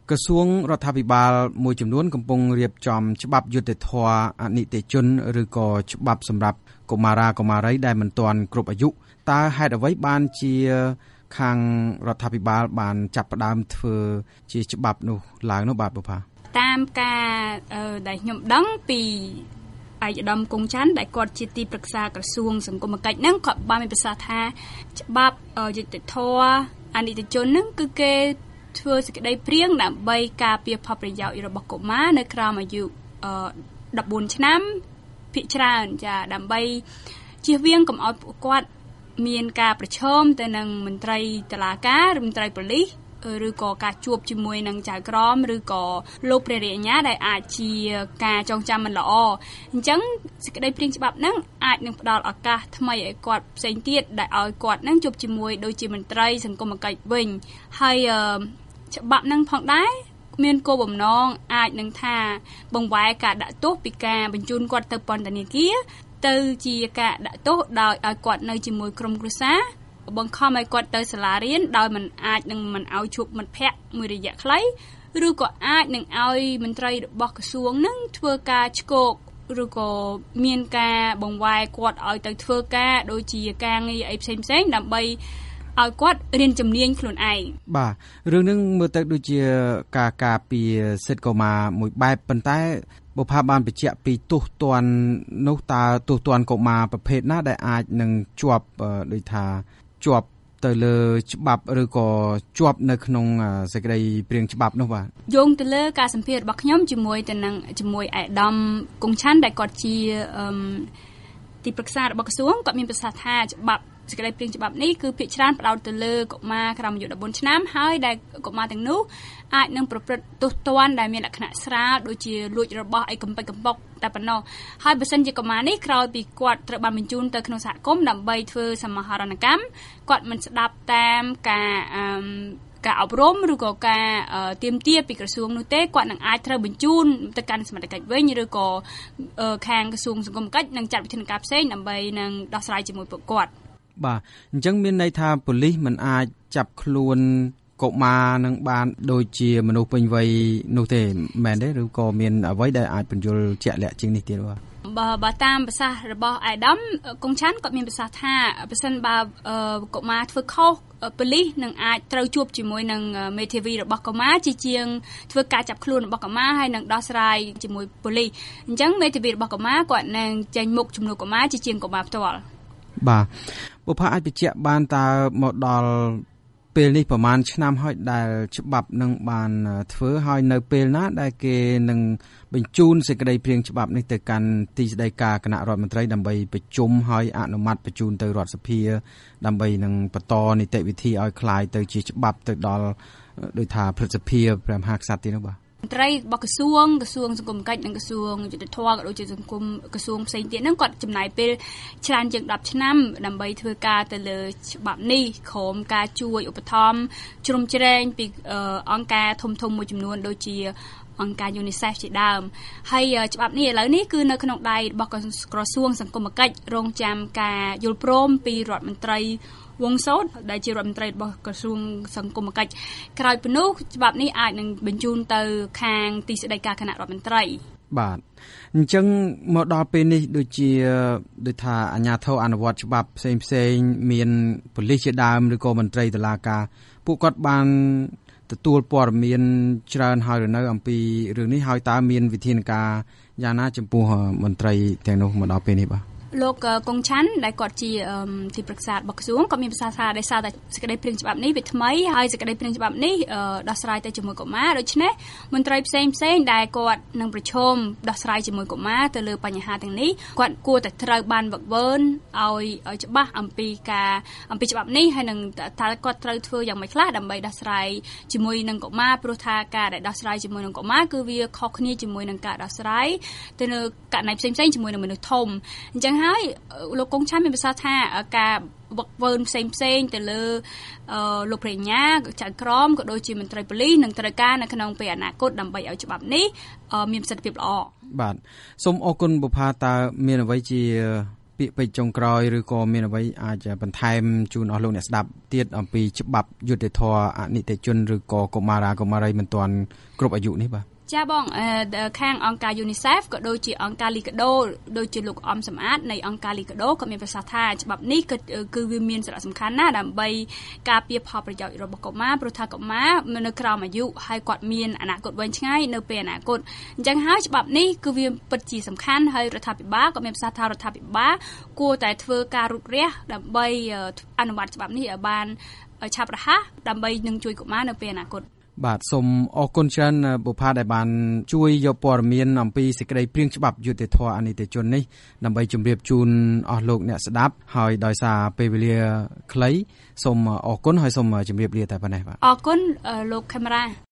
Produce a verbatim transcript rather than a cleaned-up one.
ក្រសួងរដ្ឋាភិបាលមួយចំនួនកំពុងរៀបចំច្បាប់យុត្តិធម៌អនិច្ចជនឬក៏ច្បាប់សម្រាប់កុមារាកុមារីដែលមិនទាន់គ្រប់អាយុតើហេតុអ្វីបានជាខាងរដ្ឋាភិបាលបានចាប់ផ្ដើមធ្វើជាច្បាប់នោះឡើងនោះបាទបុប្ផាតាមការដែលខ្ញុំដឹងពីឯកឧត្តមគង់ច័ន្ទដែលគាត់ជាទីប្រឹក្សាក្រសួងសង្គមកិច្ចហ្នឹងគាត់បានមានប្រសាសន៍ថាច្បាប់យុត្តិធម៌អនិច្ចជនហ្នឹងគឺគេធ្វើសេចក្តីព្រៀងដើម្បីការពារផលប្រយោជន៍របស់កុមារនៅក្រោមអាយុដប់បួនឆ្នាំភាគច្រើនចាដើម្បីជៀសវាងកុំឲ្យពួកគាត់មានការប្រឈមទៅនឹងមន្ត្រីតុលាការឬមន្ត្រីប៉ូលីសឬក៏ការជួបជាមួយនឹងចៅក្រមឬក៏លោកព្រះរាជអាជ្ញាដែលអាចជាការចងចាំមិនល្អអញ្ចឹងសេចក្តីព្រៀងច្បាប់ហ្នឹងអាចនឹងផ្ដល់ឱកាសថ្មីឲ្យគាត់ផ្សេងទៀតដែលឲ្យគាត់ហ្នឹងជួបជាមួយដូចជាមន្ត្រីសង្គមគិច្ចវិញហើយច្បាប់ហ្នឹងផងដែរមានគោលបំណងអាចនឹងថាបង្វែរការដាក់ទោសពីការបញ្ជូនគាត់ទៅពន្ធនាគារទៅជាការដាក់ទោសដោយឲ្យគាត់នៅជាមួយក្រុមគ្រួសារបង្ខំឲ្យគាត់ទៅសាលារៀនដោយមិនអាចនឹងមិនឲ្យជួបមិត្តភ័ក្តិមួយរយៈខ្លីឬក៏អាចនឹងឲ្យមន្ត្រីរបស់ក្រសួងនឹងធ្វើការឆ្កោកឬក៏មានការបង្វែរគាត់ឲ្យទៅធ្វើការដូចជាការងារអីផ្សេងផ្សេងដើម្បីឲ្យគាត់រៀនជំនាញខ្លួនឯងបាទរឿងនឹងមើលទៅដូចជាការការពារសិទ្ធិកុមារមួយបែបប៉ុន្តែបុប្ផាបានបញ្ជាក់ពីទោសទណ្ឌនោះតើទោសទណ្ឌកុមារប្រភេទណាដែលអាចនឹងជាប់ដូចថាជាប់ទៅលើច្បាប់ឬក៏ជាប់នៅក្នុងសេចក្តីព្រៀងច្បាប់នោះបាទយោងទៅលើការសម្ភាសរបស់ខ្ញុំជាមួយទៅនឹងជាមួយឯកឧត្តមគង់ច័ន្ទដែលគាត់ជាទីប្រឹក្សារបស់ក្រសួងគាត់មានប្រសាសន៍ថាច្បាប់សេចក្តីព្រៀងច្បាប់នេះគឺភាគច្រើនផ្ដោតទៅលើកុមារក្រោមអាយុដប់បួនឆ្នាំហើយដែលកុមារទាំងនោះអាចនឹងប្រព្រឹត្តទោសទណ្ឌដែលមានលក្ខណៈស្រាលដូចជាលួចរបស់អីកំពេចកំប៉ុកតែប៉ុណ្ណោះហើយបើសិនជាកុមារនេះក្រោយពីគាត់ត្រូវបានបញ្ជូនទៅក្នុងសហគមន៍ដើម្បីធ្វើសមាហរណកម្មគាត់មិនស្ដាប់តាមការអឺការអប់រំឬក៏ការទាមទារពីក្រសួងនោះទេគាត់នឹងអាចត្រូវបញ្ជូនទៅកាន់សមត្ថកិច្ចវិញឬក៏ខាងក្រសួងសង្គមគិច្ចនឹងចាត់វិធានការផ្សេងដើម្បីនឹងដោះស្រាយជាមួយពួកគាត់បាទអញ្ចឹងមានន័យថាប៉ូលីសមិនអាចចាប់ខ្លួនកុមារនឹងបានដូចជាមនុស្សពេញវ័យនោះទេមែនទេឬក៏មានអ្វីដែលអាចបញ្យល់ជាក់លាក់ជាងនេះទៀតបាទបើបើតាមប្រសាសន៍របស់អាយដាមកុងឆាន់គាត់មានប្រសាសន៍ថាប្រសិនបើកុមារធ្វើខុសប៉ូលីសនឹងអាចត្រូវជួបជាមួយនឹងមេធាវីរបស់កុមារជាជាងធ្វើការចាប់ខ្លួនរបស់កុមារហើយនឹងដោះស្រាយជាមួយប៉ូលីសអញ្ចឹងមេធាវីរបស់កុមារគាត់នឹងចេញមុខជំនួសកុមារជាជាងកុមារផ្ទាល់បាទបុប្ផាអាចបញ្ជាក់បានតើមកដល់ពេលនេះប្រហែលឆ្នាំហើយដែលច្បាប់នឹងបានធ្វើហើយនៅពេលណាដែលគេនឹងបញ្ជូនសេចក្តីព្រៀងច្បាប់នេះទៅកាន់ទីស្តីការគណៈរដ្ឋមន្ត្រីដើម្បីប្រជុំហើយអនុម័តបញ្ជូនទៅរដ្ឋសភាដើម្បីនឹងបន្តនីតិវិធីឲ្យคล้ายទៅជាច្បាប់ទៅដល់ដោយថាព្រឹទ្ធសភាព្រះមហាក្សត្រទៀតនោះបាទមន្ត្រីរបស់ក្រសួងក្រសួងសង្គមគិច្ចនិងក្រសួងយុត្តិធម៌ក៏ដូចជាសង្គមក្រសួងផ្សេងទៀតហ្នឹងគាត់ចំណាយពេលច្រើនជាងដប់ឆ្នាំដើម្បីធ្វើការទៅលើច្បាប់នេះក្រុមការជួយឧបត្ថម្ភជ្រោមជ្រែងពីអង្គការធំធំមួយចំនួនដូចជាអង្គការ UNICEF ជាដើមហើយច្បាប់នេះឥឡូវនេះគឺនៅក្នុងដៃរបស់ក្រសួងសង្គមគិច្ចរងចាំការយល់ព្រមពីរដ្ឋមន្ត្រីវងសោតដែលជារដ្ឋមន្ត្រីរបស់ក្រសួងសង្គមគិច្ចក្រោយពីនោះច្បាប់នេះអាចនឹងបញ្ជូនទៅខាងទីស្តីការគណៈរដ្ឋមន្ត្រីបាទអញ្ចឹងមកដល់ពេលនេះដូចជាដូចថាអាជ្ញាធរអនុវត្តច្បាប់ផ្សេងផ្សេងមានប៉ូលីសជាដើមឬក៏មន្ត្រីតុលាការពួកគាត់បានទទួលព័ត៌មានច្រើនហើយឬនៅអំពីរឿងនេះហើយតើមានវិធានការយ៉ាងណាចំពោះមន្ត្រីទាំងនោះមកដល់ពេលនេះបាទលោកកុងឆាន់ដែលគាត់ជាទីប្រឹក្សារបស់ក្រសួងក៏មានប្រសាសន៍ថាដោយសារតែសេចក្តីព្រៀងច្បាប់នេះវាថ្មីហើយសេចក្តីព្រៀងច្បាប់នេះដោះស្រាយទៅជាមួយកុមារដូច្នេះមន្ត្រីផ្សេងផ្សេងដែលគាត់នឹងប្រឈមដោះស្រាយជាមួយកុមារទៅលើបញ្ហាទាំងនេះគាត់គួរតែត្រូវបានវឹកវើឲ្យឲ្យច្បាស់អំពីការអំពីច្បាប់នេះហើយនឹងតើគាត់ត្រូវធ្វើយ៉ាងម៉េចខ្លះដើម្បីដោះស្រាយជាមួយនឹងកុមារព្រោះថាការដែលដោះស្រាយជាមួយនឹងកុមារគឺវាខុសគ្នាជាមួយនឹងការដោះស្រាយទៅនៅករណីផ្សេងផ្សេងជាមួយនឹងមនុស្សធំអញ្ចឹងហើយលោកកុងឆាន់មានប្រសាសន៍ថាការវឹកវើផ្សេងផ្សេងទៅលើលោកប្រញ្ញាចៅក្រមក៏ដូចជាមន្ត្រីប៉ូលីសនឹងត្រូវការនៅក្នុងពេលអនាគតដើម្បីឲ្យច្បាប់នេះមានប្រសិទ្ធភាពល្អបាទសូមអរគុណបុប្ផាតើមានអ្វីជាពាក្យពេចន៍ចុងក្រោយឬក៏មានអ្វីអាចបន្ថែមជូនអស់លោកអ្នកស្ដាប់ទៀតអំពីច្បាប់យុត្តិធម៌អនិច្ចជនឬក៏កុមារាកុមារីមិនទាន់គ្រប់អាយុនេះបាទចាបងខាងអង្គការ UNICEF ក៏ដូចជាអង្គការ Liga do ដូចជាលោកអំសំអាតនៃអង្គការ Liga do ក៏មានប្រសាសន៍ថាច្បាប់នេះគឺគឺវាមានសារៈសំខាន់ណាស់ដើម្បីការពារផលប្រយោជន៍របស់កុមារព្រោះថាកុមារនៅក្រោមអាយុហើយគាត់មានអនាគតវែងឆ្ងាយនៅពេលអនាគតអញ្ចឹងហើយច្បាប់នេះគឺវាពិតជាសំខាន់ហើយរដ្ឋាភិបាលក៏មានប្រសាសន៍ថារដ្ឋាភិបាលគួរតែធ្វើការរុករះដើម្បីអនុវត្តច្បាប់នេះឲ្យបានឆាប់រហ័សដើម្បីនឹងជួយកុមារនៅពេលអនាគតបាទសូមអរគុណច្រើនបុប្ផាដែលបានជួយយកព័ត៌មានអំពីសេចក្តីព្រាងច្បាប់យុត្តិធម៌អនិច្ចជននេះដើម្បីជម្រាបជូនអស់លោកអ្នកស្ដាប់ហើយដោយសារពេលវេលាខ្លីសូមអរគុណហើយសូមជម្រាបលាតែប៉ុណ្ណេះបាទអរគុណលោកខេមរ៉ា